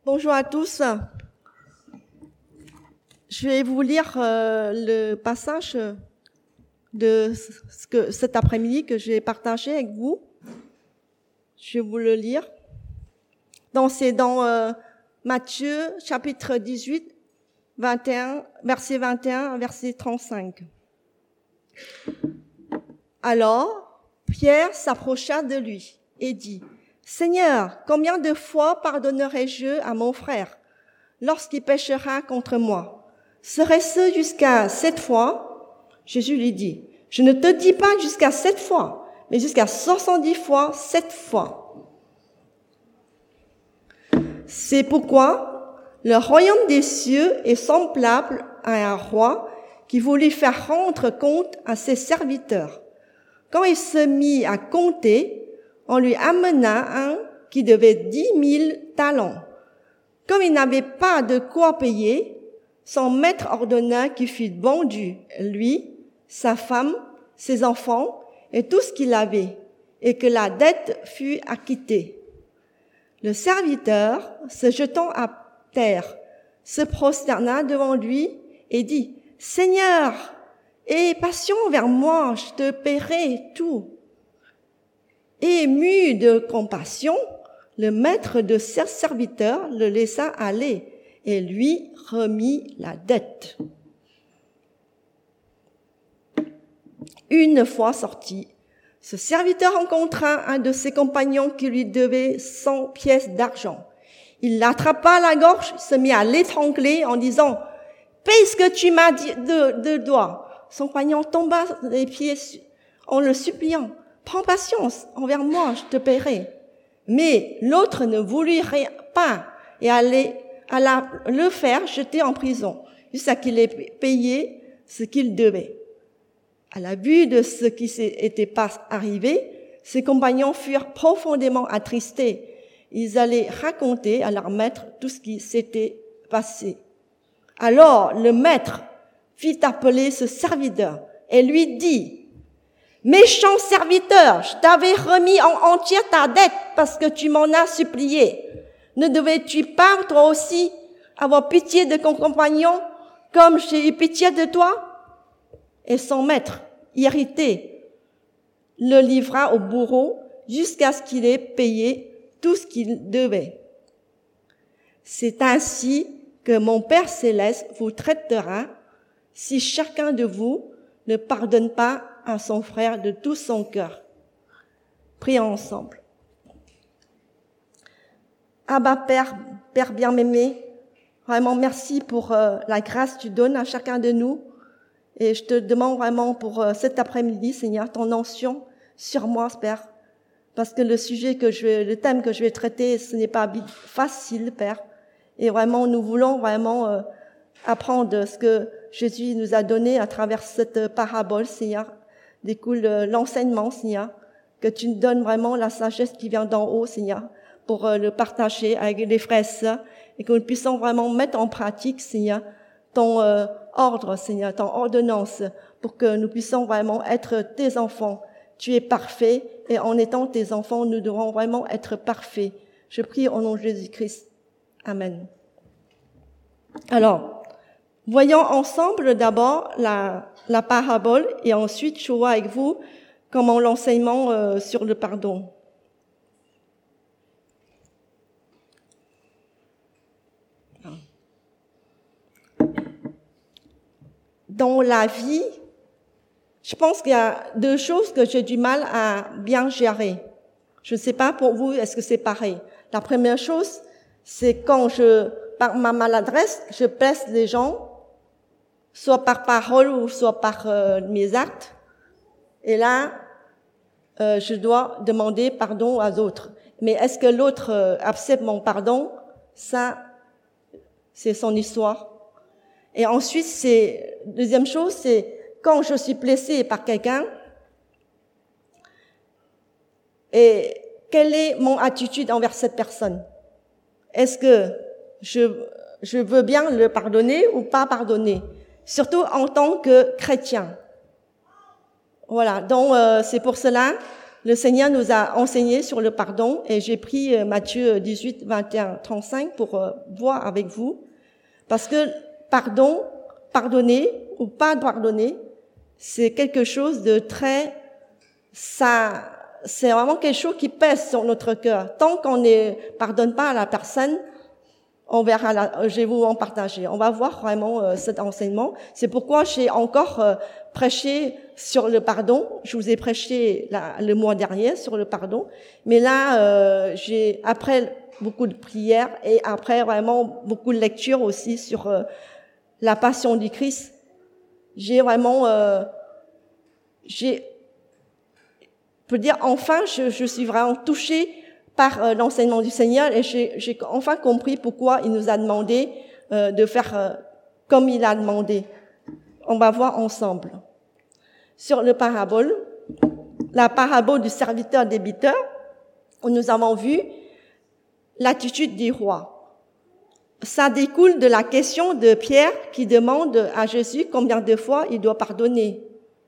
Bonjour à tous. Je vais vous lire le passage de cet après-midi que j'ai partagé avec vous. Je vais vous le lire. C'est dans Matthieu chapitre 18, 21, verset 21, verset 35. Alors, Pierre s'approcha de lui et dit, « Seigneur, combien de fois pardonnerai-je à mon frère lorsqu'il péchera contre moi? Serait-ce jusqu'à 7 fois? » Jésus lui dit, « Je ne te dis pas jusqu'à 7 fois, mais jusqu'à 70 fois 7 fois. » C'est pourquoi le royaume des cieux est semblable à un roi qui voulut faire rendre compte à ses serviteurs. Quand il se mit à compter, on lui amena un qui devait 10 000 talents. Comme il n'avait pas de quoi payer, son maître ordonna qu'il fût vendu, lui, sa femme, ses enfants et tout ce qu'il avait, et que la dette fût acquittée. Le serviteur, se jetant à terre, se prosterna devant lui et dit, « Seigneur, aie patience envers moi, je te paierai tout. » Ému de compassion, le maître de ses serviteurs le laissa aller et lui remit la dette. Une fois sorti, ce serviteur rencontra un de ses compagnons qui lui devait 100 pièces d'argent. Il l'attrapa à la gorge, se mit à l'étrangler en disant « Paye ce que tu m'as dit de doigt. » Son compagnon tomba les pieds en le suppliant « Prends patience envers moi, je te paierai. » Mais l'autre ne voulut pas et alla le faire jeter en prison jusqu'à qu'il ait payé ce qu'il devait. À la vue de ce qui s'était pas arrivé, ses compagnons furent profondément attristés. Ils allaient raconter à leur maître tout ce qui s'était passé. Alors le maître fit appeler ce serviteur et lui dit, « Méchant serviteur, je t'avais remis en entier ta dette parce que tu m'en as supplié. Ne devais-tu pas toi aussi avoir pitié de ton compagnon comme j'ai eu pitié de toi? » Et son maître, irrité, le livra au bourreau jusqu'à ce qu'il ait payé tout ce qu'il devait. C'est ainsi que mon Père céleste vous traitera si chacun de vous ne pardonne pas à son frère de tout son cœur. Prions ensemble. Abba Père, Père bien-aimé, vraiment merci pour la grâce que tu donnes à chacun de nous. Et je te demande vraiment pour cet après-midi, Seigneur, ton onction sur moi, Père. Parce que le thème que je vais traiter, ce n'est pas facile, Père. Et vraiment, nous voulons vraiment apprendre ce que Jésus nous a donné à travers cette parabole, Seigneur. Découle l'enseignement, Seigneur. Que tu nous donnes vraiment la sagesse qui vient d'en haut, Seigneur, pour le partager avec les frères et sœurs. Et que nous puissions vraiment mettre en pratique, Seigneur, ton ordre, Seigneur, ton ordonnance, pour que nous puissions vraiment être tes enfants. Tu es parfait, et en étant tes enfants, nous devrons vraiment être parfaits. Je prie au nom de Jésus-Christ. Amen. Alors, voyons ensemble d'abord la parabole, et ensuite je vois avec vous comment l'enseignement sur le pardon. Dans la vie, je pense qu'il y a deux choses que j'ai du mal à bien gérer. Je ne sais pas pour vous, est-ce que c'est pareil? La première chose, c'est quand par ma maladresse, je blesse les gens, soit par parole ou soit par mes actes. Et là, je dois demander pardon aux autres. Mais est-ce que l'autre accepte mon pardon? Ça, c'est son histoire. Et ensuite, deuxième chose, c'est quand je suis blessée par quelqu'un, et quelle est mon attitude envers cette personne? Est-ce que je veux bien le pardonner ou pas pardonner? Surtout en tant que chrétien. Voilà, donc c'est pour cela le Seigneur nous a enseigné sur le pardon et j'ai pris Matthieu 18, 21, 35 pour voir avec vous. Parce que pardonner ou pas pardonner, c'est quelque chose de très, c'est vraiment quelque chose qui pèse sur notre cœur. Tant qu'on ne pardonne pas à la personne, on verra, je vais vous en partager. On va voir vraiment cet enseignement. C'est pourquoi j'ai encore prêché sur le pardon. Je vous ai prêché le mois dernier sur le pardon. Mais là, j'ai, après beaucoup de prières et après vraiment beaucoup de lectures aussi sur la passion du Christ, j'ai vraiment, je peux dire enfin, je suis vraiment touchée par l'enseignement du Seigneur et j'ai enfin compris pourquoi il nous a demandé de faire comme il a demandé. On va voir ensemble. Sur la parabole du serviteur débiteur, où nous avons vu l'attitude du roi. Ça découle de la question de Pierre qui demande à Jésus combien de fois il doit pardonner.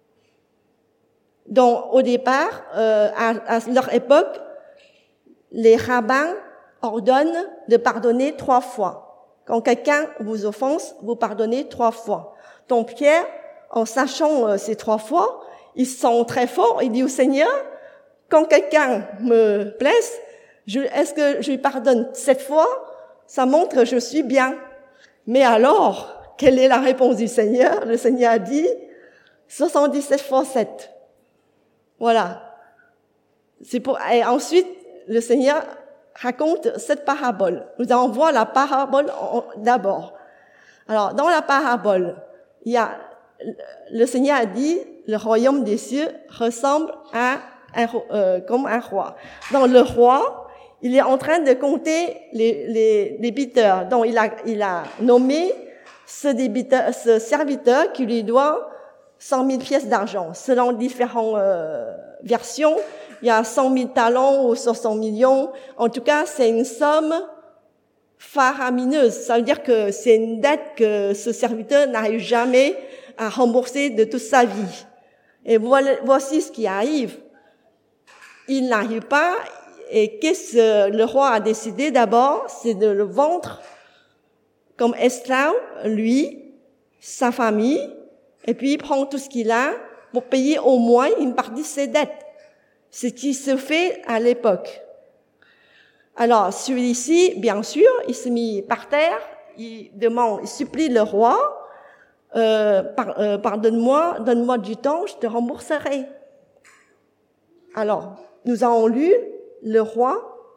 Donc, au départ, à leur époque, les rabbins ordonnent de pardonner 3 fois. Quand quelqu'un vous offense, vous pardonnez 3 fois. Donc Pierre, en sachant ces 3 fois, il se sent très fort, il dit au Seigneur, quand quelqu'un me blesse, est-ce que je lui pardonne 7 fois? Ça montre que je suis bien. Mais alors, quelle est la réponse du Seigneur? Le Seigneur a dit 77 fois 7. Voilà. Et ensuite, le Seigneur raconte cette parabole. Nous allons voir la parabole d'abord. Alors, dans la parabole, le Seigneur a dit, le royaume des cieux ressemble à comme un roi. Donc, le roi, il est en train de compter les débiteurs. Donc, il a nommé ce serviteur qui lui doit 100 000 pièces d'argent. Selon différentes versions, il y a 100 000 talents ou 60 millions. En tout cas, c'est une somme faramineuse. Ça veut dire que c'est une dette que ce serviteur n'arrive jamais à rembourser de toute sa vie. Et voici ce qui arrive. Il n'arrive pas. Et qu'est-ce que le roi a décidé d'abord? C'est de le vendre comme esclave, lui, sa famille, et puis il prend tout ce qu'il a pour payer au moins une partie de ses dettes. Ce qui se fait à l'époque. Alors, celui-ci, bien sûr, il se mit par terre, il supplie le roi, pardonne-moi, donne-moi du temps, je te rembourserai. Alors, nous avons lu le roi,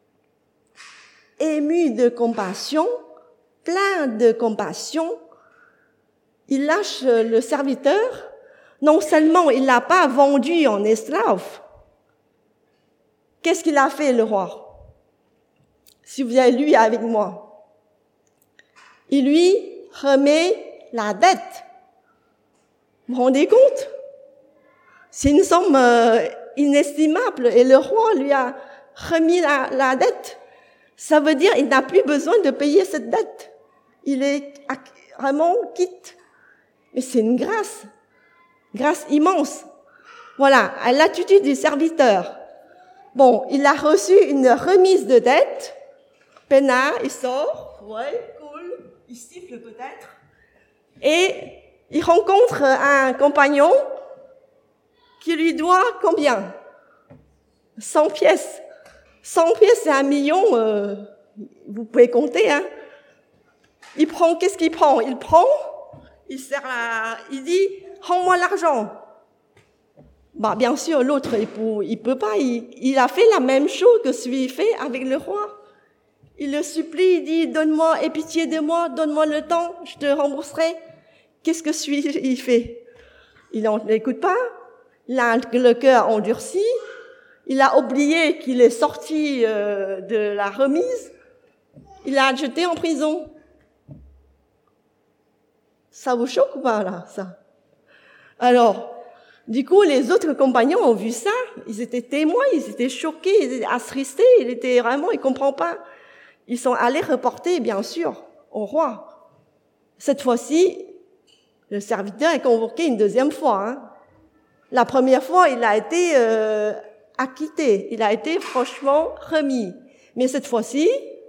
ému de compassion, plein de compassion, il lâche le serviteur. Non seulement il l'a pas vendu en esclave, qu'est-ce qu'il a fait, le roi? Si vous avez lu avec moi. Il lui remet la dette. Vous vous rendez compte? C'est une somme inestimable et le roi lui a remis la dette. Ça veut dire qu'il n'a plus besoin de payer cette dette. Il est vraiment quitte. Mais c'est une grâce immense. Voilà, à l'attitude du serviteur. Bon, il a reçu une remise de dette. Peinard, il sort. Ouais, cool. Il siffle peut-être. Et il rencontre un compagnon qui lui doit combien? 100 pièces. 100 pièces, c'est 1 million. Vous pouvez compter, hein. Qu'est-ce qu'il prend? Il dit, rends-moi l'argent. Bah, bien sûr, l'autre, il peut pas. Il a fait la même chose que celui fait avec le roi. Il le supplie, il dit, donne-moi, aie pitié de moi, donne-moi le temps, je te rembourserai. Qu'est-ce que celui-ci, il fait? Il n'écoute pas. Il a le cœur endurci. Il a oublié qu'il est sorti de la remise. Il l'a jeté en prison. Ça vous choque ou pas, là, ça? Alors, du coup, les autres compagnons ont vu ça. Ils étaient témoins, ils étaient choqués, ils étaient attristés. Ils comprennent pas. Ils sont allés reporter, bien sûr, au roi. Cette fois-ci, le serviteur est convoqué une deuxième fois, hein. La première fois, il a été acquitté. Il a été franchement remis. Mais cette fois-ci,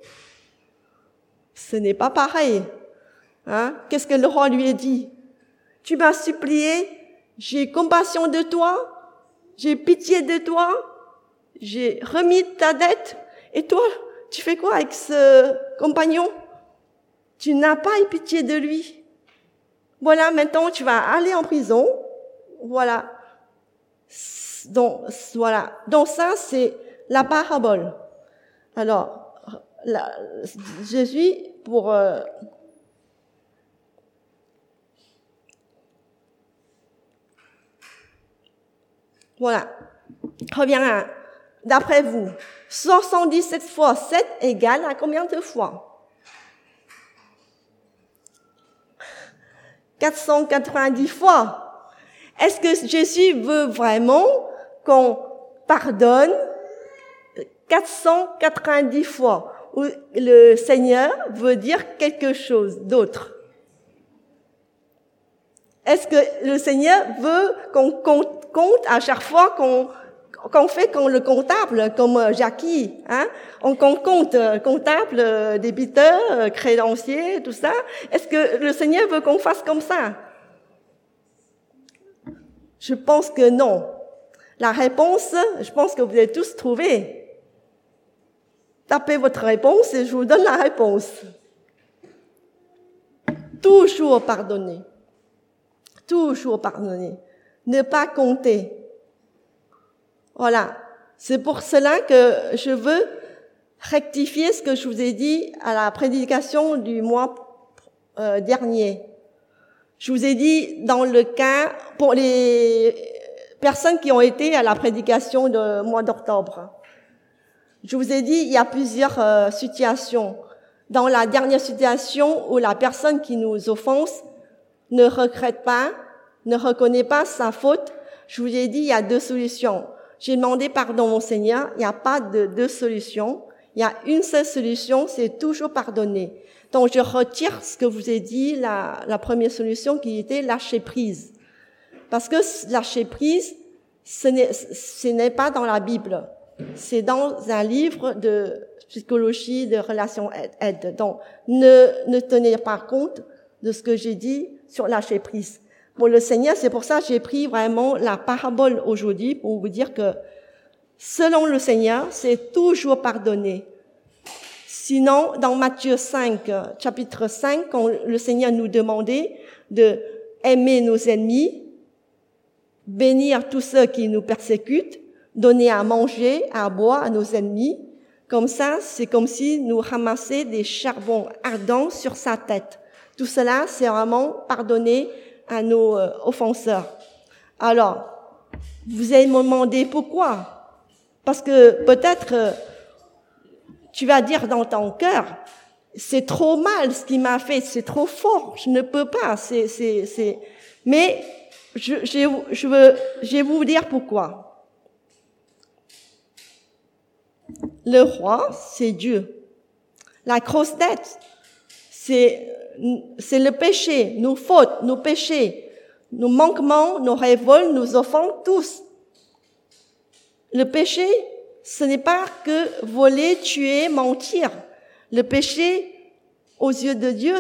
ce n'est pas pareil. Hein? Qu'est-ce que le roi lui a dit? Tu m'as supplié, j'ai compassion de toi, j'ai pitié de toi, j'ai remis ta dette. Et toi, tu fais quoi avec ce compagnon? Tu n'as pas eu pitié de lui. Voilà, maintenant tu vas aller en prison. Voilà. Donc ça, c'est la parabole. Alors, Jésus, pour voilà, revient d'après vous. 77 fois 7 égale à combien de fois? 490 fois. Est-ce que Jésus veut vraiment qu'on pardonne 490 fois? Ou le Seigneur veut dire quelque chose d'autre? Est-ce que le Seigneur veut qu'on compte à chaque fois qu'on fait comme le comptable, comme Jackie, hein? On compte comptable, débiteur, créancier, tout ça. Est-ce que le Seigneur veut qu'on fasse comme ça? Je pense que non. La réponse, je pense que vous avez tous trouvé. Tapez votre réponse et je vous donne la réponse. Toujours pardonner. Toujours pardonner. Ne pas compter. Voilà. C'est pour cela que je veux rectifier ce que je vous ai dit à la prédication du mois dernier. Je vous ai dit dans le cas, pour les personnes qui ont été à la prédication du mois d'octobre, je vous ai dit, il y a plusieurs situations. Dans la dernière situation où la personne qui nous offense ne regrette pas, ne reconnaît pas sa faute, je vous ai dit, il y a deux solutions. J'ai demandé pardon au Seigneur, il n'y a pas de deux solutions. Il y a une seule solution, c'est toujours pardonner. Donc, je retire ce que je vous ai dit, la première solution qui était lâcher prise. Parce que lâcher prise, ce n'est pas dans la Bible. C'est dans un livre de psychologie, de relations aide. Donc, ne tenez pas compte de ce que j'ai dit sur lâcher prise. Pour le Seigneur, c'est pour ça que j'ai pris vraiment la parabole aujourd'hui pour vous dire que selon le Seigneur, c'est toujours pardonner. Sinon, dans Matthieu 5, chapitre 5, quand le Seigneur nous demandait de aimer nos ennemis, bénir tous ceux qui nous persécutent, donner à manger, à boire à nos ennemis, comme ça, c'est comme si nous ramassions des charbons ardents sur sa tête. Tout cela, c'est vraiment pardonner à nos offenseurs. Alors, vous allez me demander pourquoi? Parce que peut-être tu vas dire dans ton cœur, c'est trop mal ce qu'il m'a fait, c'est trop fort, je ne peux pas. Mais je vais vous dire pourquoi. Le roi, c'est Dieu. La grosse dette, c'est le péché, nos fautes, nos péchés, nos manquements, nos révoltes, nous offrons tous. Le péché, ce n'est pas que voler, tuer, mentir. Le péché, aux yeux de Dieu,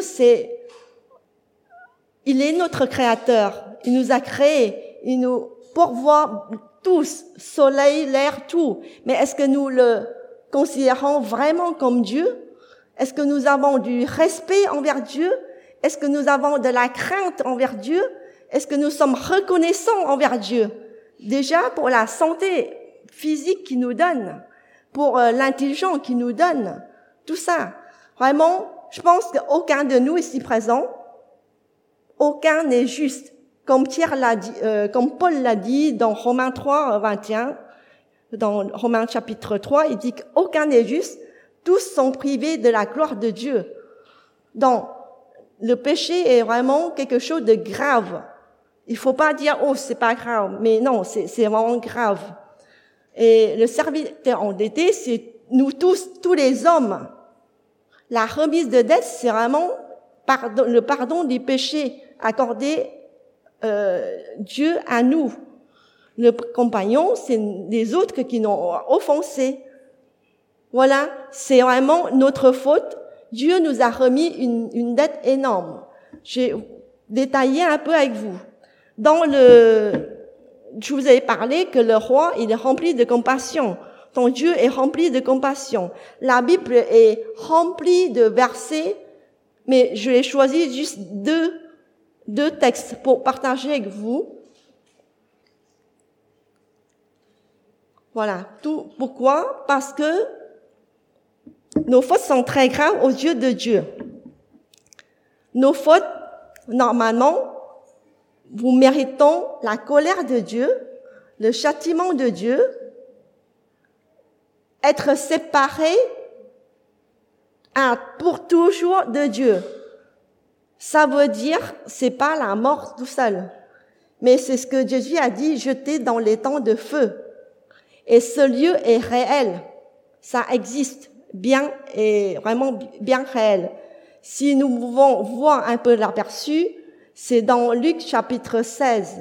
il est notre créateur. Il nous a créés. Il nous pourvoit tous, soleil, l'air, tout. Mais est-ce que nous le considérons vraiment comme Dieu? Est-ce que nous avons du respect envers Dieu? Est-ce que nous avons de la crainte envers Dieu? Est-ce que nous sommes reconnaissants envers Dieu? Déjà, pour la santé physique qu'il nous donne, pour l'intelligence qu'il nous donne, tout ça. Vraiment, je pense qu'aucun de nous ici présents, aucun n'est juste. Comme Paul l'a dit dans Romains 3, 21, dans Romains chapitre 3, il dit qu'aucun n'est juste, tous sont privés de la gloire de Dieu. Donc, le péché est vraiment quelque chose de grave. Il faut pas dire, oh, c'est pas grave. Mais non, c'est vraiment grave. Et le serviteur endetté, c'est nous tous les hommes. La remise de dette, c'est vraiment le pardon des péchés accordé Dieu à nous. Le compagnon, c'est les autres qui nous ont offensés. Voilà, c'est vraiment notre faute. Dieu nous a remis une dette énorme. J'ai détaillé un peu avec vous. Je vous avais parlé que le roi, il est rempli de compassion. Ton Dieu est rempli de compassion. La Bible est remplie de versets, mais je vais choisir juste deux textes pour partager avec vous. Voilà. Tout, pourquoi? Parce que nos fautes sont très graves aux yeux de Dieu. Nos fautes, normalement, vous méritons la colère de Dieu, le châtiment de Dieu, être séparés pour toujours de Dieu. Ça veut dire, c'est pas la mort tout seul, mais c'est ce que Jésus a dit, jeté dans les temps de feu. Et ce lieu est réel, ça existe, bien et vraiment bien réel. Si nous pouvons voir un peu l'aperçu, c'est dans Luc chapitre 16.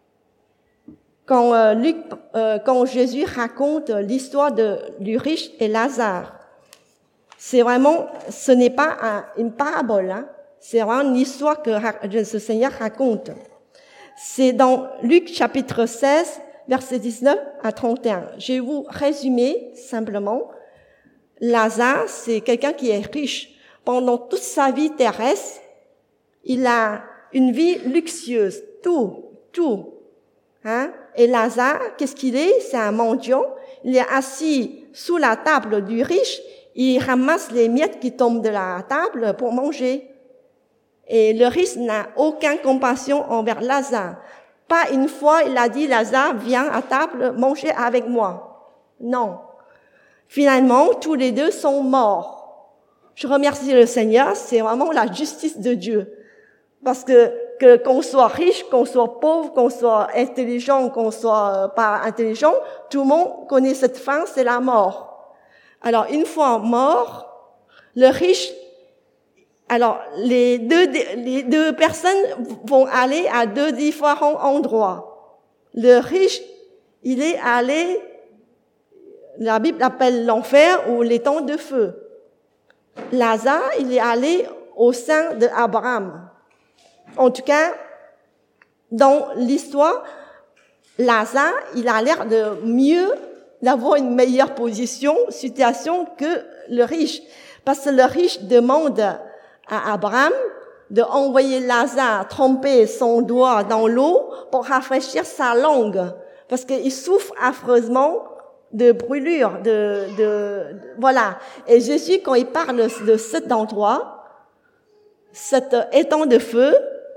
Quand Jésus raconte l'histoire du riche et Lazare. C'est vraiment, ce n'est pas une parabole, hein. C'est vraiment une histoire que ce Seigneur raconte. C'est dans Luc chapitre 16, versets 19 à 31. Je vais vous résumer simplement. Lazare, c'est quelqu'un qui est riche. Pendant toute sa vie terrestre, il a une vie luxueuse, tout. Hein? Et Lazare, qu'est-ce qu'il est? C'est un mendiant. Il est assis sous la table du riche. Il ramasse les miettes qui tombent de la table pour manger. Et le riche n'a aucune compassion envers Lazare. Pas une fois, il a dit, Lazare, viens à table manger avec moi. Non. Finalement, tous les deux sont morts. Je remercie le Seigneur, c'est vraiment la justice de Dieu. Parce qu'on soit riche, qu'on soit pauvre, qu'on soit intelligent, qu'on soit pas intelligent, tout le monde connaît cette fin, c'est la mort. Alors, une fois mort, le riche, alors, les deux personnes vont aller à deux différents endroits. Le riche, il est allé, la Bible appelle l'enfer ou les temps de feu. Lazare, il est allé au sein d'Abraham. En tout cas, dans l'histoire, Lazare, il a l'air d'avoir une meilleure situation que le riche. Parce que le riche demande à Abraham de envoyer Lazare tremper son doigt dans l'eau pour rafraîchir sa langue. Parce qu'il souffre affreusement de brûlure, voilà. Et Jésus, quand il parle de cet endroit, cet étang de feu,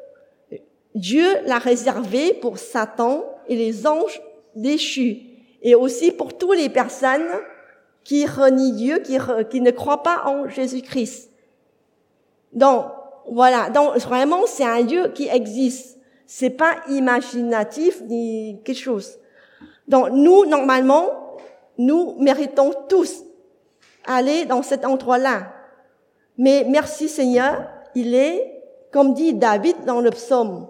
Dieu l'a réservé pour Satan et les anges déchus. Et aussi pour toutes les personnes qui renient Dieu, qui ne croient pas en Jésus-Christ. Donc, voilà. Donc, vraiment, c'est un Dieu qui existe. C'est pas imaginatif ni quelque chose. Donc, nous, normalement, nous méritons tous aller dans cet endroit-là. Mais merci Seigneur, il est, comme dit David dans le psaume,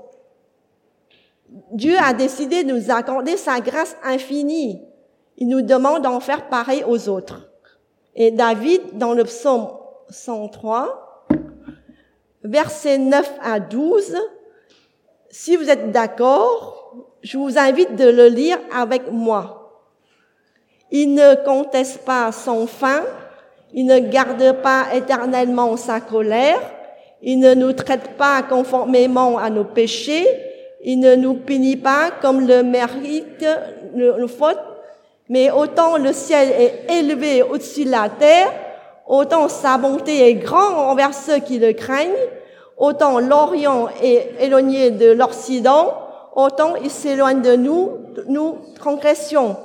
Dieu a décidé de nous accorder sa grâce infinie. Il nous demande d'en faire pareil aux autres. Et David, dans le psaume 103, versets 9 à 12, si vous êtes d'accord, je vous invite de le lire avec moi. Il ne conteste pas son fin, il ne garde pas éternellement sa colère, il ne nous traite pas conformément à nos péchés, il ne nous punit pas comme le mérite nos fautes, mais autant le ciel est élevé au-dessus de la terre, autant sa bonté est grande envers ceux qui le craignent, autant l'Orient est éloigné de l'Occident, autant il s'éloigne de nous transgressions.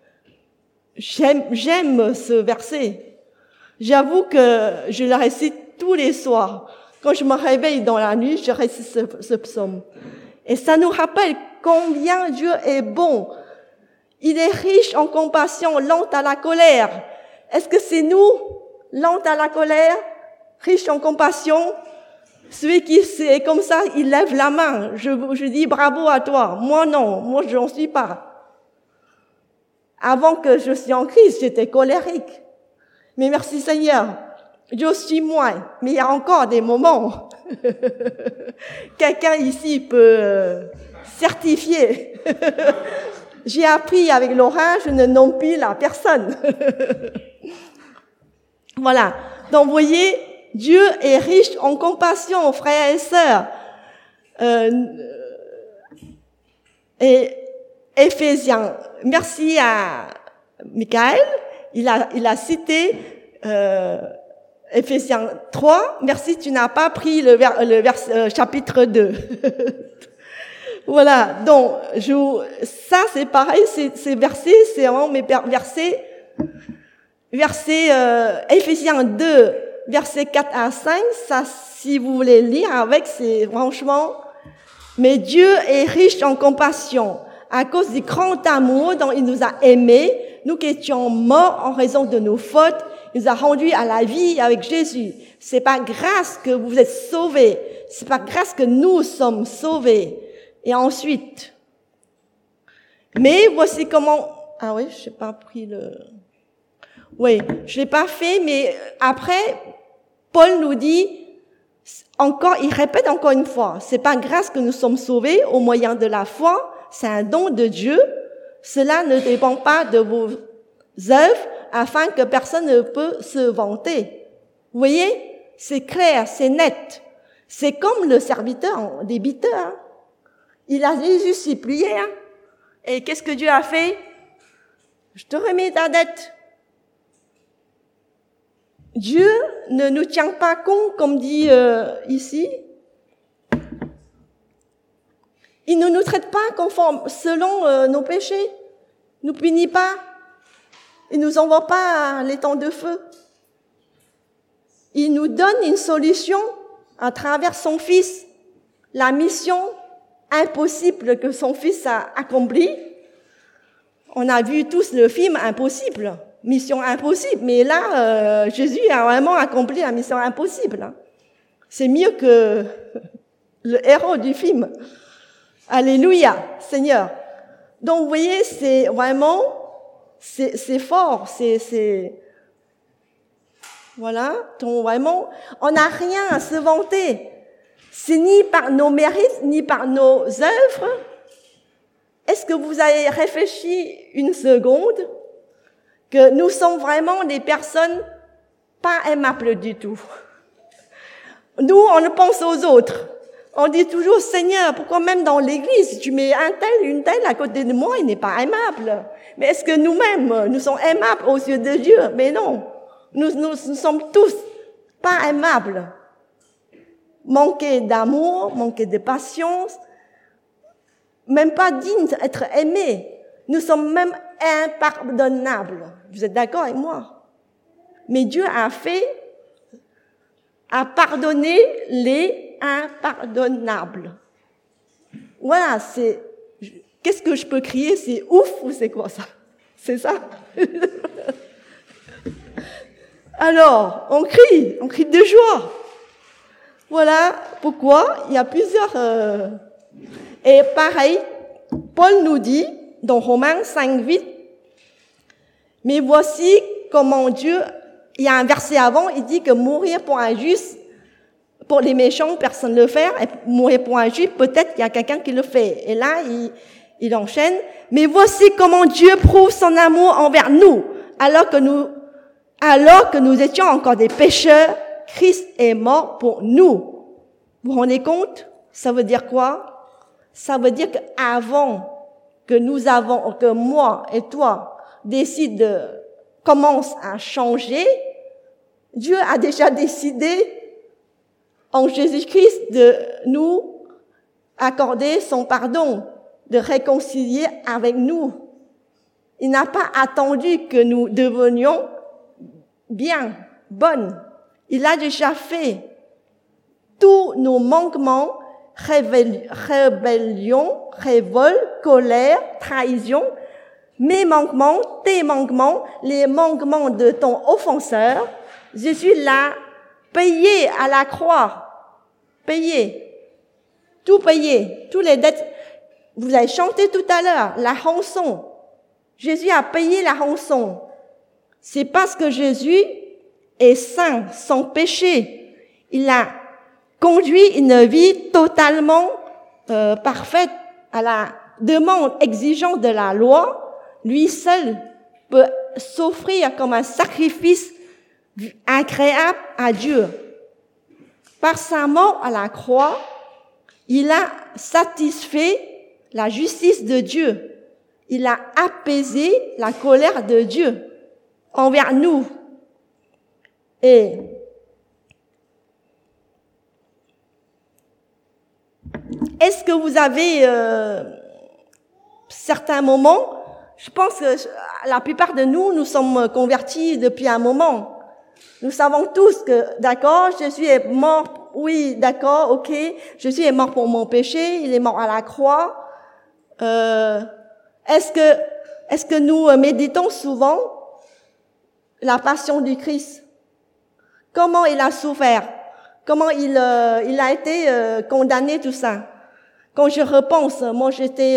J'aime ce verset. J'avoue que je le récite tous les soirs. Quand je me réveille dans la nuit, je récite ce psaume. Et ça nous rappelle combien Dieu est bon. Il est riche en compassion, lent à la colère. Est-ce que c'est nous, lent à la colère, riche en compassion? Celui qui est comme ça, il lève la main. Je dis bravo à toi. Moi non, moi je n'en suis pas. Avant que je suis en Christ, j'étais colérique. Mais merci Seigneur, je suis moins. Mais il y a encore des moments. Quelqu'un ici peut certifier. J'ai appris avec Laura, je ne nomme plus la personne. Voilà. Donc, vous voyez, Dieu est riche en compassion, frères et sœurs. Et Éphésiens, merci à Michael, il a cité Éphésiens 3. Merci, tu n'as pas pris le chapitre 2. Voilà, donc ça c'est pareil, ces versets, c'est vraiment mes versets. Éphésiens 2, versets 4 à 5, ça, si vous voulez lire avec, c'est franchement, mais Dieu est riche en compassion, à cause du grand amour dont il nous a aimés, nous qui étions morts en raison de nos fautes, il nous a rendus à la vie avec Jésus. C'est par grâce que vous êtes sauvés, c'est par grâce que nous sommes sauvés. Et ensuite, mais voici comment, ah oui, je n'ai pas pris oui, je l'ai pas fait, mais après, Paul nous dit, il répète encore une fois, c'est par grâce que nous sommes sauvés au moyen de la foi, c'est un don de Dieu, cela ne dépend pas de vos œuvres, afin que personne ne peut se vanter. Vous voyez, c'est clair, c'est net. C'est comme le serviteur, débiteur, hein. Il a Jésus supplié, hein. Et qu'est-ce que Dieu a fait? Je te remets ta dette. Dieu ne nous tient pas compte, comme dit ici. Il ne nous traite pas conforme selon nos péchés. Il nous punit pas. Il nous envoie pas les temps de feu. Il nous donne une solution à travers son Fils. La mission impossible que son Fils a accomplie. On a vu tous le film Impossible. Mission impossible, mais là, Jésus a vraiment accompli la mission impossible. C'est mieux que le héros du film. Alléluia, Seigneur. Donc, vous voyez, c'est vraiment, c'est fort, voilà. Donc, vraiment, on n'a rien à se vanter. C'est ni par nos mérites, ni par nos œuvres. Est-ce que vous avez réfléchi une seconde que nous sommes vraiment des personnes pas aimables du tout? Nous, on pense aux autres. On dit toujours, Seigneur, pourquoi même dans l'église, tu mets un tel, une telle à côté de moi, il n'est pas aimable. Mais est-ce que nous-mêmes, nous sommes aimables aux yeux de Dieu? Mais non. Nous sommes tous pas aimables. Manquer d'amour, manquer de patience, même pas dignes d'être aimés. Nous sommes même impardonnables. Vous êtes d'accord avec moi? Mais Dieu a pardonné les impardonnables. Voilà, qu'est-ce que je peux crier? C'est ouf ou c'est quoi ça? C'est ça? Alors, on crie de joie. Voilà pourquoi il y a plusieurs... Et pareil, Paul nous dit, dans Romains 5:8, mais voici comment Dieu, il y a un verset avant, il dit que mourir pour un juste, pour les méchants, personne ne le fait, et mourir pour un juste, peut-être qu'il y a quelqu'un qui le fait. Et là, il enchaîne, mais voici comment Dieu prouve son amour envers nous, alors que nous étions encore des pécheurs, Christ est mort pour nous. Vous vous rendez compte? Ça veut dire quoi? Ça veut dire qu'avant que moi et toi commence à changer, Dieu a déjà décidé en Jésus-Christ de nous accorder son pardon, de réconcilier avec nous. Il n'a pas attendu que nous devenions bien, bonnes. Il a déjà fait. Tous nos manquements, rébellion, révolte, colère, trahison, mes manquements, tes manquements, les manquements de ton offenseur, Jésus l'a payé à la croix. Payé. Tout payé. Tous les dettes. Vous avez chanté tout à l'heure, la rançon. Jésus a payé la rançon. C'est parce que Jésus est saint, sans péché. Il a conduit une vie totalement parfaite à la demande exigeante de la loi. Lui seul peut s'offrir comme un sacrifice agréable à Dieu. Par sa mort à la croix, il a satisfait la justice de Dieu. Il a apaisé la colère de Dieu envers nous. Et est-ce que vous avez certains moments, je pense que la plupart de nous sommes convertis depuis un moment. Nous savons tous que, d'accord, Jésus est mort, oui, d'accord, ok, Jésus est mort pour mon péché, il est mort à la croix. Est-ce que nous méditons souvent la passion du Christ? Comment il a souffert? Comment il a été condamné, tout ça? Quand je repense, moi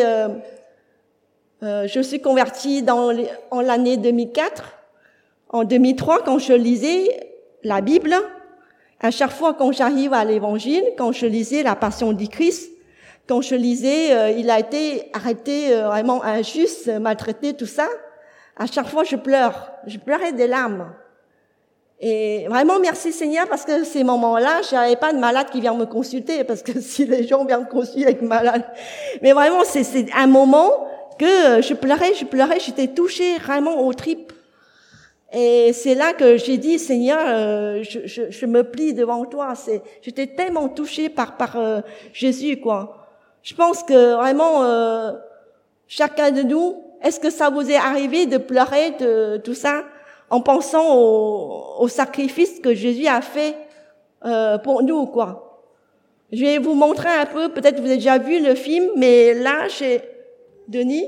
je suis convertie en l'année 2004. En 2003, quand je lisais la Bible, à chaque fois quand j'arrive à l'Évangile, quand je lisais la Passion du Christ, quand je lisais, il a été arrêté, vraiment injuste, maltraité, tout ça, à chaque fois je pleurais des larmes. Et vraiment merci Seigneur, parce que ces moments-là, j'avais pas de malade qui vient me consulter, parce que si les gens viennent me consulter avec malade, mais vraiment c'est un moment que je pleurais, j'étais touchée vraiment aux tripes. Et c'est là que j'ai dit, Seigneur, je me plie devant toi. J'étais tellement touchée par Jésus, quoi. Je pense que vraiment, chacun de nous, est-ce que ça vous est arrivé de pleurer de tout ça en pensant au sacrifice que Jésus a fait pour nous, quoi. Je vais vous montrer un peu, peut-être vous avez déjà vu le film, mais là, chez Denis,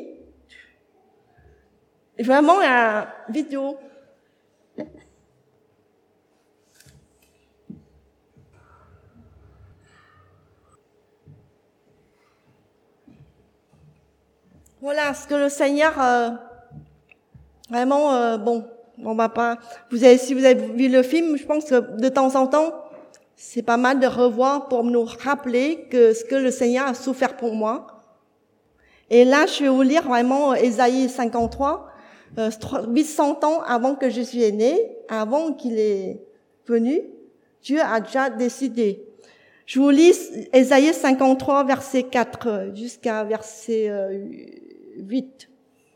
vraiment une vidéo. Voilà ce que le Seigneur vraiment bon, on va pas. Si vous avez vu le film, je pense que de temps en temps, c'est pas mal de revoir pour nous rappeler que ce que le Seigneur a souffert pour moi. Et là, je vais vous lire vraiment Ésaïe 53, 800 ans avant que Jésus est né, avant qu'il est venu, Dieu a déjà décidé. Je vous lis Ésaïe 53, verset 4 jusqu'à verset 8.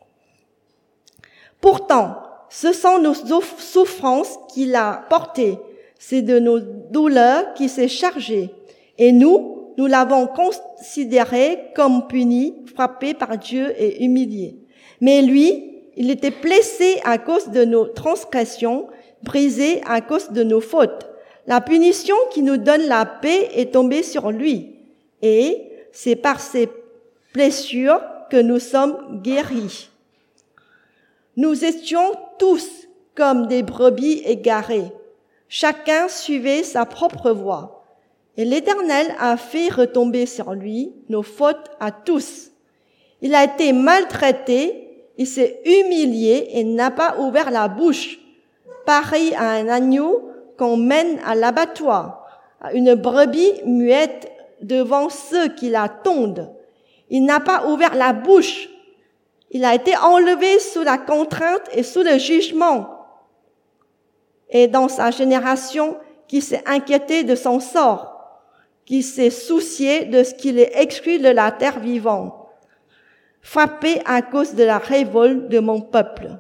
Pourtant, ce sont nos souffrances qu'il a portées, c'est de nos douleurs qu'il s'est chargé. Et nous l'avons considéré comme puni, frappé par Dieu et humilié. Mais lui, il était blessé à cause de nos transgressions, brisé à cause de nos fautes. La punition qui nous donne la paix est tombée sur lui. Et c'est par ses blessures que nous sommes guéris. Nous étions tous comme des brebis égarées. Chacun suivait sa propre voie. Et l'Éternel a fait retomber sur lui nos fautes à tous. Il a été maltraité, il s'est humilié et n'a pas ouvert la bouche. Pareil à un agneau qu'on mène à l'abattoir, à une brebis muette devant ceux qui la tondent. Il n'a pas ouvert la bouche. Il a été enlevé sous la contrainte et sous le jugement. Et dans sa génération, qui s'est inquiété de son sort, qui s'est soucié de ce qu'il est exclu de la terre vivante, frappé à cause de la révolte de mon peuple.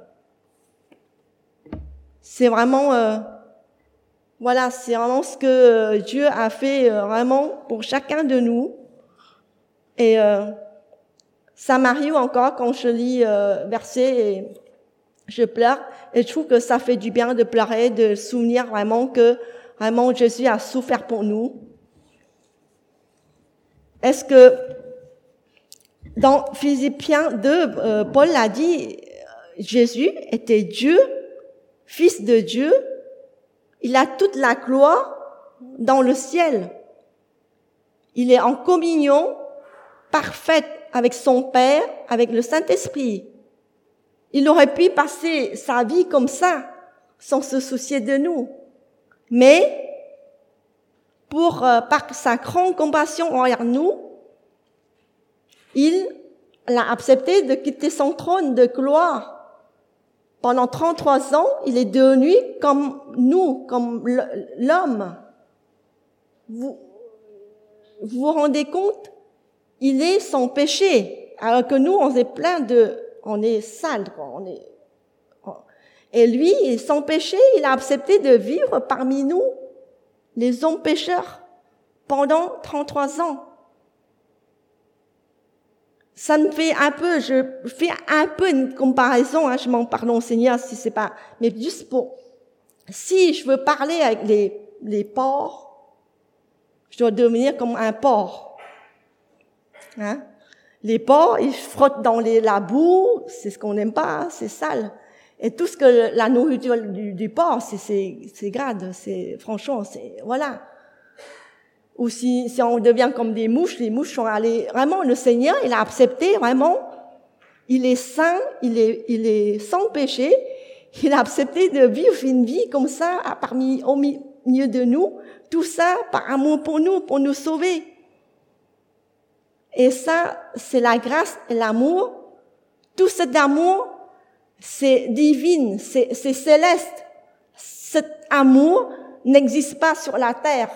C'est vraiment, voilà, c'est vraiment ce que Dieu a fait vraiment pour chacun de nous. Et ça m'arrive encore quand je lis versets et je pleure. Et je trouve que ça fait du bien de pleurer, de souvenir vraiment que vraiment Jésus a souffert pour nous. Est-ce que dans Philippiens 2, Paul a dit, Jésus était Dieu, Fils de Dieu, il a toute la gloire dans le ciel. Il est en communion parfaite avec son Père, avec le Saint-Esprit. Il aurait pu passer sa vie comme ça, sans se soucier de nous. Mais, par sa grande compassion envers nous, il a accepté de quitter son trône de gloire. Pendant 33 ans, il est devenu comme nous, comme l'homme. Vous vous rendez compte? Il est sans péché. Alors que nous, on est sale, quoi. Et lui, il est sans péché, il a accepté de vivre parmi nous, les hommes pécheurs, pendant 33 ans. Ça me fait je fais un peu une comparaison, je m'en pardonne Seigneur si c'est pas, mais juste si je veux parler avec les porcs, je dois devenir comme un porc. Les porcs, ils frottent dans la boue, c'est ce qu'on n'aime pas, c'est sale. Et tout ce que la nourriture du porc, c'est grade, franchement, voilà. Ou si on devient comme des mouches, les mouches sont allées, vraiment, le Seigneur, il a accepté, vraiment, il est saint, il est sans péché, il a accepté de vivre une vie comme ça, au milieu de nous, tout ça par amour pour nous sauver. Et ça, c'est la grâce et l'amour. Tout cet amour, c'est divin, c'est céleste. Cet amour n'existe pas sur la terre.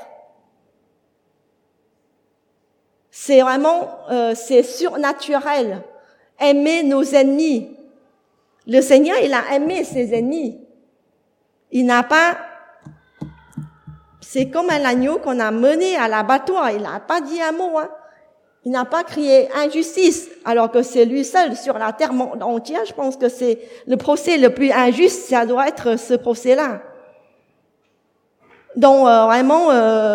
C'est vraiment, c'est surnaturel. Aimer nos ennemis. Le Seigneur, il a aimé ses ennemis. Il n'a pas, c'est comme un agneau qu'on a mené à l'abattoir. Il n'a pas dit un mot, Il n'a pas crié injustice, alors que c'est lui seul sur la terre entière. Je pense que c'est le procès le plus injuste, ça doit être ce procès-là. Donc, vraiment,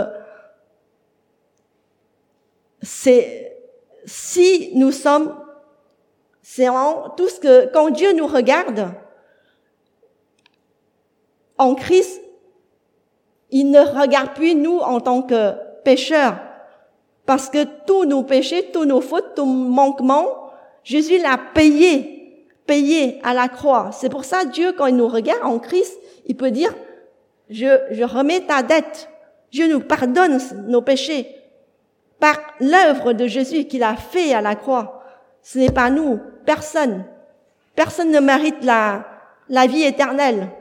si nous sommes, c'est vraiment tout ce que, quand Dieu nous regarde, en Christ, il ne regarde plus nous en tant que pécheurs, parce que tous nos péchés, tous nos fautes, tous nos manquements, Jésus l'a payé à la croix. C'est pour ça, Dieu, quand il nous regarde en Christ, il peut dire, je remets ta dette. Dieu nous pardonne nos péchés par l'œuvre de Jésus qu'il a fait à la croix. Ce n'est pas nous, personne. Personne ne mérite la vie éternelle.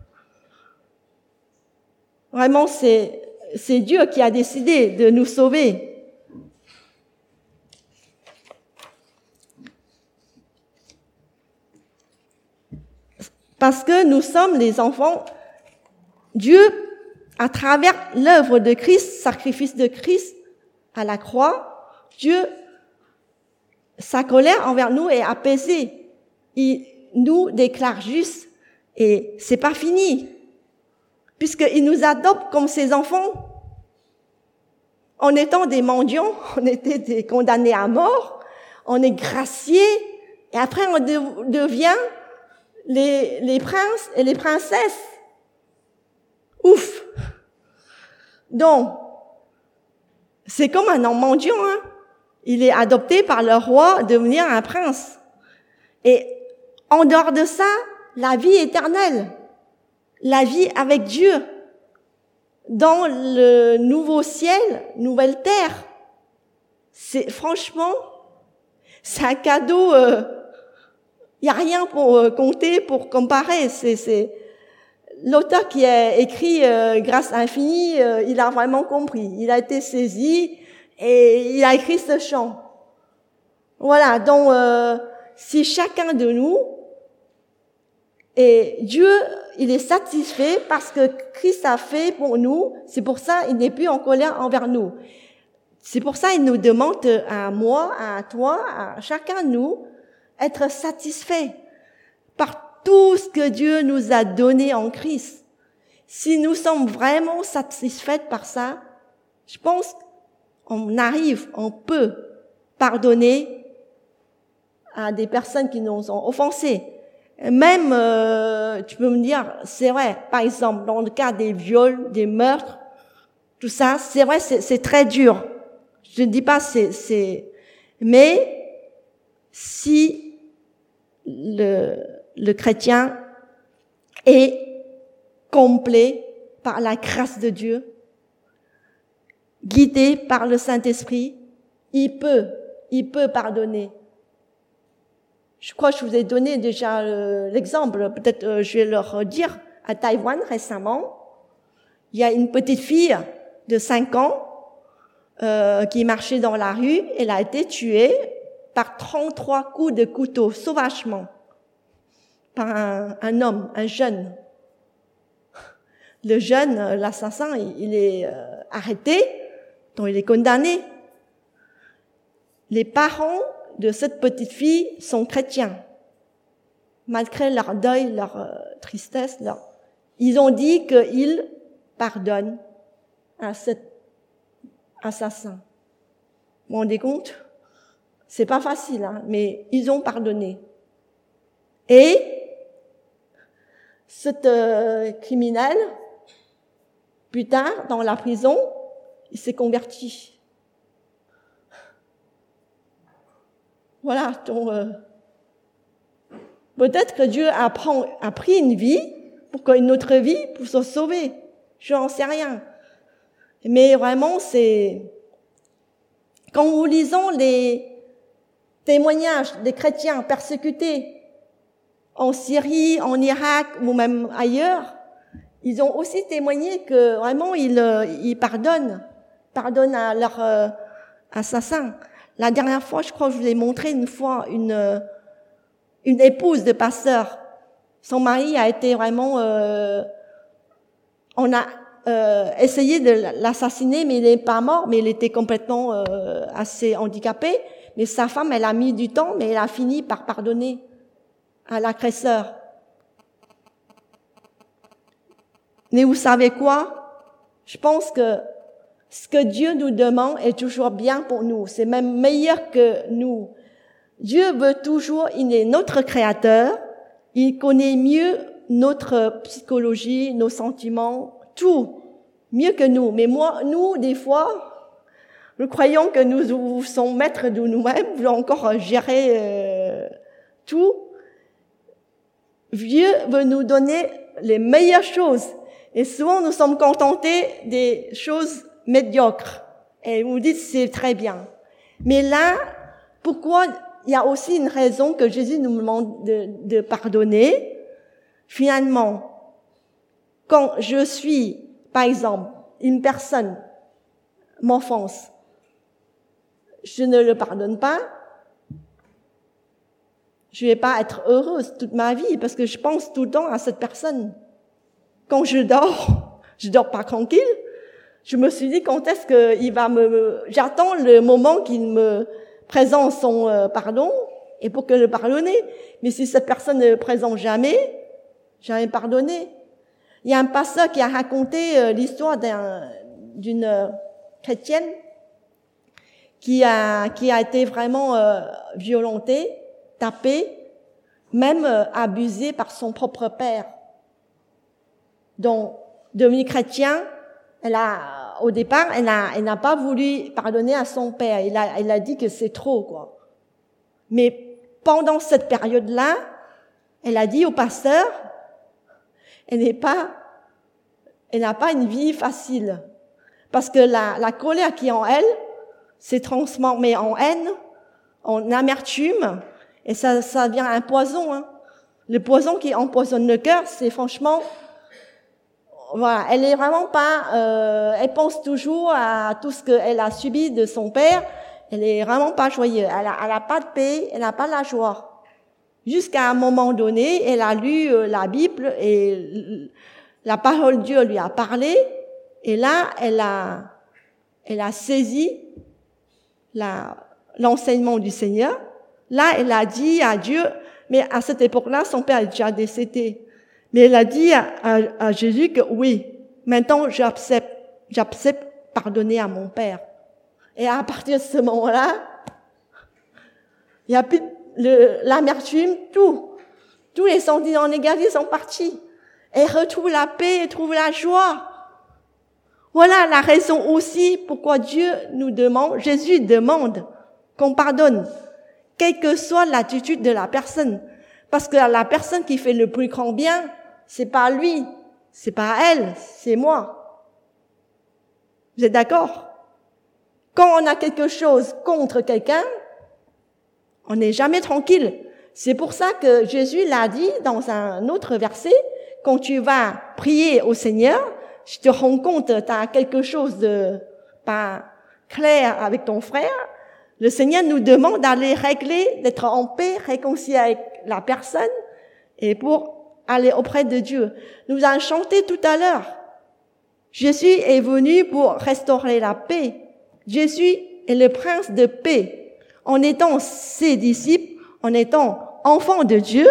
Vraiment, c'est Dieu qui a décidé de nous sauver. Parce que nous sommes les enfants, Dieu, à travers l'œuvre de Christ, sacrifice de Christ à la croix, Dieu, sa colère envers nous est apaisée. Il nous déclare justes et c'est pas fini. Puisqu'il nous adopte comme ses enfants. En étant des mendiants, on était des condamnés à mort, on est graciés, et après on devient les princes et les princesses. Ouf! Donc, c'est comme un homme mendiant, Il est adopté par le roi devenir un prince. Et en dehors de ça, la vie éternelle, la vie avec Dieu, dans le nouveau ciel, nouvelle terre. Franchement, c'est un cadeau, y a rien pour compter, pour comparer. C'est l'auteur qui a écrit Grâce infinie, il a vraiment compris. Il a été saisi et il a écrit ce chant. Voilà, donc si chacun de nous, et Dieu, il est satisfait parce que Christ a fait pour nous, c'est pour ça il n'est plus en colère envers nous. C'est pour ça il nous demande à moi, à toi, à chacun de nous, être satisfait par tout ce que Dieu nous a donné en Christ. Si nous sommes vraiment satisfaits par ça, je pense on peut pardonner à des personnes qui nous ont offensés. Même, tu peux me dire, c'est vrai, par exemple, dans le cas des viols, des meurtres, tout ça, c'est vrai, c'est très dur. Je ne dis pas mais si le chrétien est complet par la grâce de Dieu, guidé par le Saint-Esprit, il peut pardonner. Je crois que je vous ai donné déjà l'exemple, peut-être je vais le redire. À Taïwan, récemment, il y a une petite fille de 5 ans qui marchait dans la rue. Elle a été tuée par 33 coups de couteau, sauvagement, par un homme, un jeune. Le jeune, l'assassin, il est arrêté, donc il est condamné. Les parents de cette petite fille sont chrétiens. Malgré leur deuil, leur tristesse, ils ont dit qu'ils pardonnent à cet assassin. Vous vous rendez compte? C'est pas facile, hein, mais ils ont pardonné. Et cet criminel, plus tard, dans la prison, il s'est converti. Voilà, donc peut-être que Dieu a pris une vie pour une autre vie pour se sauver. Je n'en sais rien. Mais vraiment, c'est quand nous lisons les témoignages des chrétiens persécutés en Syrie, en Irak ou même ailleurs, ils ont aussi témoigné que vraiment ils pardonnent à leurs assassins. La dernière fois, je crois que je vous ai montré une fois une épouse de pasteur. Son mari a été vraiment, on a essayé de l'assassiner, mais il n'est pas mort, mais il était complètement assez handicapé. Mais sa femme, elle a mis du temps, mais elle a fini par pardonner à l'agresseur. Mais vous savez quoi? Je pense que ce que Dieu nous demande est toujours bien pour nous. C'est même meilleur que nous. Dieu veut toujours, il est notre créateur. Il connaît mieux notre psychologie, nos sentiments, tout. Mieux que nous. Mais nous, des fois, nous croyons que nous sommes maîtres de nous-mêmes, nous voulons encore gérer tout. Dieu veut nous donner les meilleures choses. Et souvent, nous sommes contentés des choses médiocres. Et vous dites, c'est très bien. Mais là, pourquoi il y a aussi une raison que Jésus nous demande de pardonner. Finalement, quand je suis, par exemple, une personne m'offense, je ne le pardonne pas, je vais pas être heureuse toute ma vie parce que je pense tout le temps à cette personne. Quand je dors pas tranquille. Je me suis dit quand est-ce qu'il va j'attends le moment qu'il me présente son pardon et pour que le pardonner. Mais si cette personne ne le présente jamais pardonné. Il y a un pasteur qui a raconté l'histoire d'une chrétienne qui a été vraiment violentée, tapée, même abusée par son propre père. Donc, devenue chrétien, au départ, elle n'a pas voulu pardonner à son père. Elle a dit que c'est trop, quoi. Mais pendant cette période-là, elle a dit au pasteur, elle n'a pas une vie facile. Parce que la colère qui est en elle s'est transformée en haine, en amertume, et ça devient un poison, hein. Le poison qui empoisonne le cœur, c'est franchement, voilà, elle est vraiment pas, elle pense toujours à tout ce qu'elle a subi de son père. Elle est vraiment pas joyeuse. Elle a pas de paix, elle n'a pas la joie. Jusqu'à un moment donné, elle a lu la Bible et la parole de Dieu lui a parlé. Et là, elle a saisi l'enseignement du Seigneur. Là, elle a dit à Dieu, mais à cette époque-là, son père est déjà décédé. Mais elle a dit à Jésus que oui, maintenant j'accepte pardonner à mon père. Et à partir de ce moment-là, il n'y a plus l'amertume, tous les sentiments négatifs sont partis. Elle retrouve la paix, elle trouve la joie. Voilà la raison aussi pourquoi Jésus demande qu'on pardonne, quelle que soit l'attitude de la personne. Parce que la personne qui fait le plus grand bien, c'est pas lui, c'est pas elle, c'est moi. Vous êtes d'accord? Quand on a quelque chose contre quelqu'un, on n'est jamais tranquille. C'est pour ça que Jésus l'a dit dans un autre verset, quand tu vas prier au Seigneur, je te rends compte, tu as quelque chose de pas clair avec ton frère, le Seigneur nous demande d'aller régler, d'être en paix, réconcilier avec la personne et pour aller auprès de Dieu. Nous avons chanté tout à l'heure. Jésus est venu pour restaurer la paix. Jésus est le prince de paix. En étant ses disciples, en étant enfants de Dieu,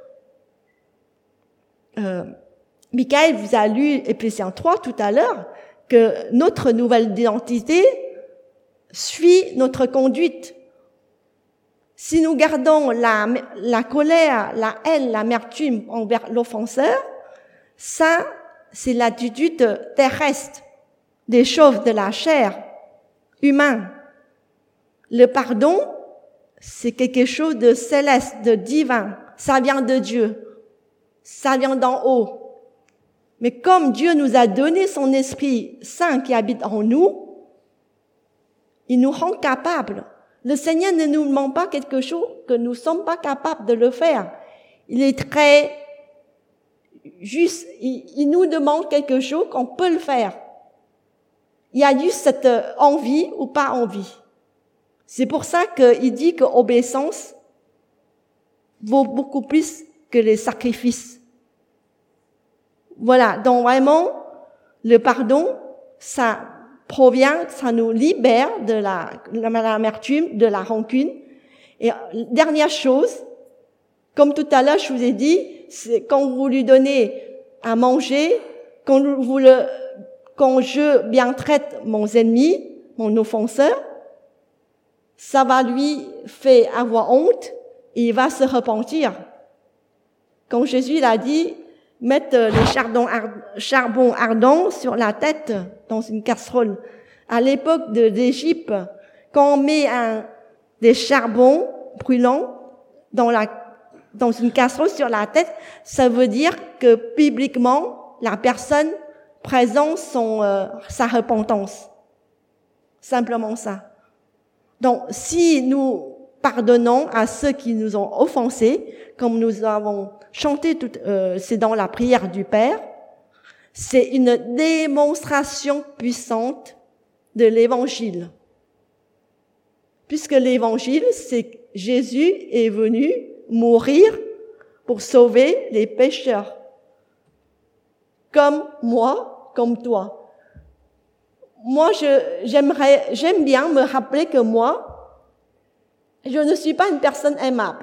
Michael vous a lu Éphésiens 3 tout à l'heure, que notre nouvelle identité suit notre conduite. Si nous gardons la colère, la haine, l'amertume envers l'offenseur, ça, c'est l'attitude terrestre des choses de la chair, humain. Le pardon, c'est quelque chose de céleste, de divin. Ça vient de Dieu. Ça vient d'en haut. Mais comme Dieu nous a donné son Esprit Saint qui habite en nous, il nous rend capables. Le Seigneur ne nous demande pas quelque chose que nous ne sommes pas capables de le faire. Il est très juste. Il nous demande quelque chose qu'on peut le faire. Il y a juste cette envie ou pas envie. C'est pour ça qu'il dit que l'obéissance vaut beaucoup plus que les sacrifices. Voilà, donc vraiment, le pardon, ça provient, ça nous libère de l'amertume, de la rancune. Et dernière chose, comme tout à l'heure je vous ai dit, c'est quand vous lui donnez à manger, quand je bien traite mon ennemi, mon offenseur, ça va lui faire avoir honte et il va se repentir. Quand Jésus l'a dit, mettre les charbons ardents sur la tête dans une casserole. À l'époque de l'Égypte, quand on met des charbons brûlants dans une casserole sur la tête, ça veut dire que publiquement, la personne présente sa repentance. Simplement ça. Donc, si nous pardonnons à ceux qui nous ont offensés, comme nous avons chanté c'est dans la prière du Père, c'est une démonstration puissante de l'Évangile. Puisque l'Évangile, c'est que Jésus est venu mourir pour sauver les pécheurs. Comme moi, comme toi. Moi, j'aime bien me rappeler que moi, je ne suis pas une personne aimable.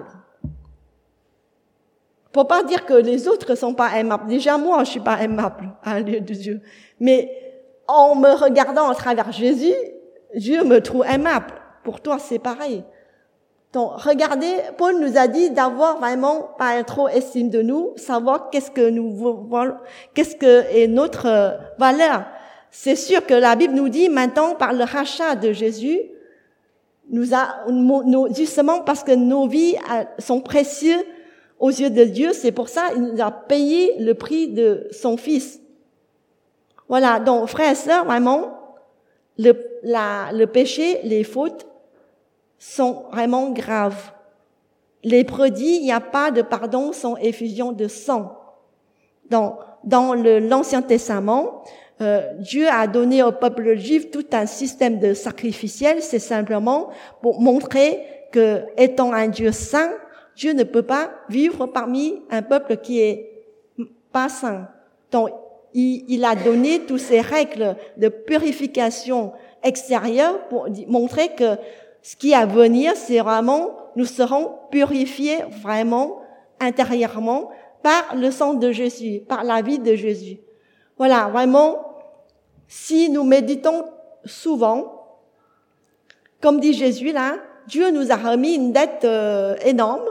Faut pas dire que les autres ne sont pas aimables. Déjà, moi, je suis pas aimable à l'œil de Dieu. Mais en me regardant à travers Jésus, Dieu me trouve aimable. Pour toi, c'est pareil. Donc, regardez, Paul nous a dit d'avoir vraiment pas trop estime de nous, savoir qu'est-ce que est notre valeur. C'est sûr que la Bible nous dit maintenant, par le rachat de Jésus, justement parce que nos vies sont précieuses aux yeux de Dieu, c'est pour ça qu'il nous a payé le prix de son Fils. Voilà, donc frères et sœurs, vraiment, le péché, les fautes sont vraiment graves. Les prédits, il n'y a pas de pardon sans effusion de sang. Dans l'Ancien Testament, Dieu a donné au peuple juif tout un système de sacrificiel, c'est simplement pour montrer que, étant un Dieu saint, Dieu ne peut pas vivre parmi un peuple qui est pas saint. Donc, il a donné toutes ces règles de purification extérieure pour montrer que ce qui est à venir, c'est vraiment, nous serons purifiés vraiment intérieurement par le sang de Jésus, par la vie de Jésus. Voilà, vraiment, si nous méditons souvent, comme dit Jésus là, Dieu nous a remis une dette énorme.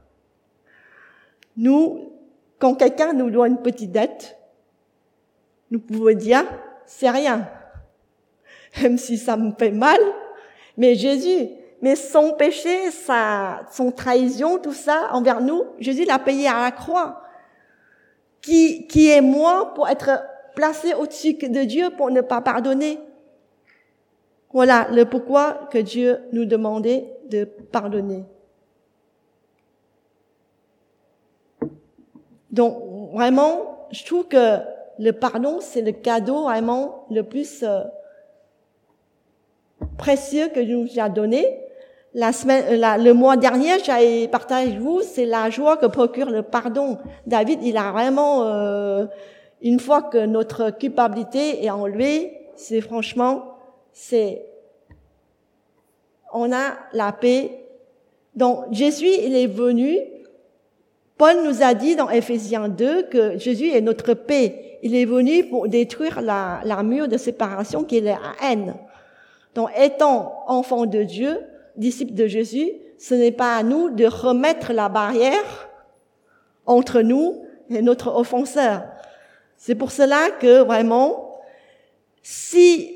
Nous, quand quelqu'un nous doit une petite dette, nous pouvons dire, c'est rien. Même si ça me fait mal. Mais Jésus, mais son péché, son trahison, tout ça envers nous, Jésus l'a payé à la croix. Qui est moi pour être placé au-dessus de Dieu pour ne pas pardonner? Voilà le pourquoi que Dieu nous demandait de pardonner. Donc, vraiment, je trouve que le pardon, c'est le cadeau vraiment le plus précieux que Dieu nous a donné. Le mois dernier, j'avais partagé avec vous, c'est la joie que procure le pardon. David, il a vraiment, une fois que notre culpabilité est enlevée, on a la paix. Donc, Jésus, il est venu. Paul nous a dit dans Éphésiens 2 que Jésus est notre paix. Il est venu pour détruire la mur de séparation qui est la haine. Donc, étant enfant de Dieu, disciple de Jésus, ce n'est pas à nous de remettre la barrière entre nous et notre offenseur. C'est pour cela que vraiment, si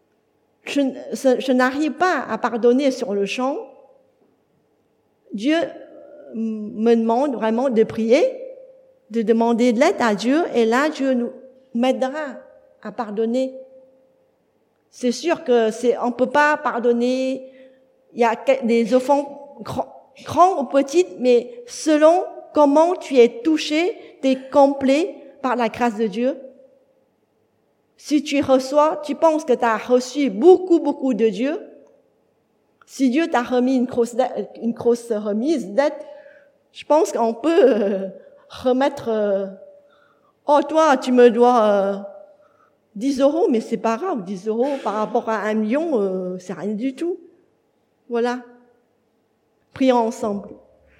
je n'arrive pas à pardonner sur le champ, Dieu me demande vraiment de prier, de demander de l'aide à Dieu, et là, Dieu nous m'aidera à pardonner. C'est sûr que on peut pas pardonner. Il y a des offenses grands ou petites, mais selon comment tu es touché, tu es complet par la grâce de Dieu. Si tu reçois, tu penses que tu as reçu beaucoup de Dieu. Si Dieu t'a remis une grosse remise dette, je pense qu'on peut remettre, oh toi, tu me dois 10 €, mais c'est pas grave, 10 € par rapport à 1 million, c'est rien du tout. Voilà. Prions ensemble.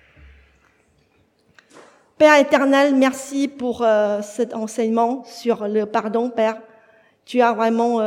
Père éternel, merci pour cet enseignement sur le pardon, Père. Tu es vraiment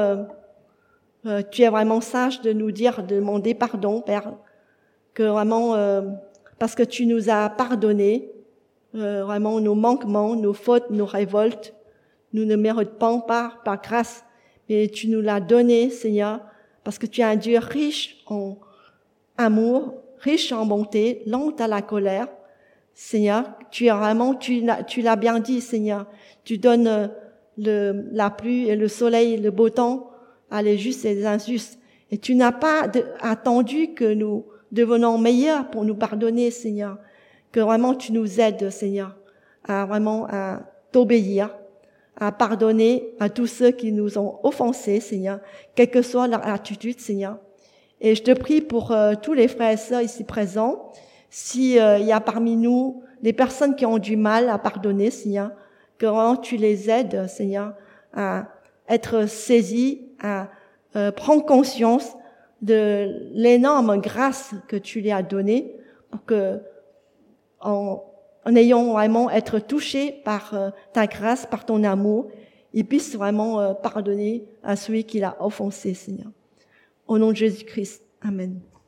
sage de nous dire, de demander pardon, Père. Que vraiment, parce que tu nous as pardonné, vraiment nos manquements, nos fautes, nos révoltes. Nous ne méritons pas par grâce, mais tu nous l'as donné, Seigneur, parce que tu es un Dieu riche en amour, riche en bonté, lent à la colère. Seigneur, tu l'as bien dit, Seigneur. Tu donnes la pluie et le soleil, le beau temps à les justes et les injustes. Et tu n'as pas attendu que nous devenons meilleurs pour nous pardonner, Seigneur. Que vraiment tu nous aides, Seigneur, à t'obéir, à pardonner à tous ceux qui nous ont offensés, Seigneur, quelle que soit leur attitude, Seigneur. Et je te prie pour tous les frères et sœurs ici présents, si il y a parmi nous des personnes qui ont du mal à pardonner, Seigneur, que vraiment tu les aides, Seigneur, à être saisis, à prendre conscience de l'énorme grâce que tu lui as donnée, pour que en ayant vraiment être touchés par ta grâce, par ton amour, ils puissent vraiment pardonner à celui qui l'a offensé, Seigneur. Au nom de Jésus-Christ. Amen.